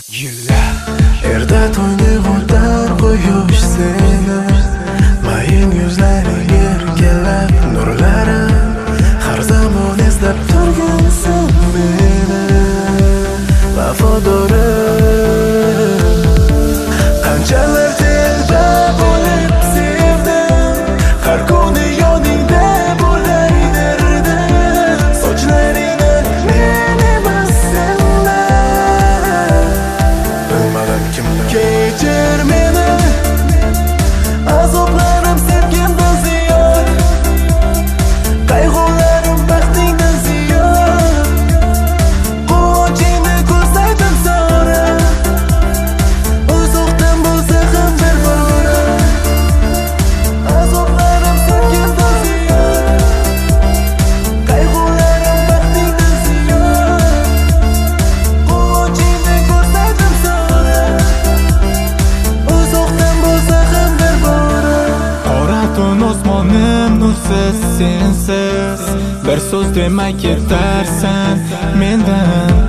Erda to'yni g'o'tar quyosh seni, mayin yuzlaring erkalab nurlari, har zamon eslab turgansan meni, vafodorim. Qanchalar telba bo'lib sevdim, har kuni yoningda bo'lay derdim. Sochlaringni men emas sendan, bilmadim kimdan. Kechir meni, azoblarim sevgandan ziyod, qayg'ularim baxtingdan ziyod. Quvonchingni ko'zlaydim sora, uzoqdan bo'lsa ham bir bora. Azoblarim sevgandan ziyod, qayg'ularim baxtingdan ziyod. Quvonchingni ko'zlaydim sora, uzoqdan bo'lsa ham bir bora. Qora tun osmonim nursiz sensiz, bir so'z demay ketarsan mendan.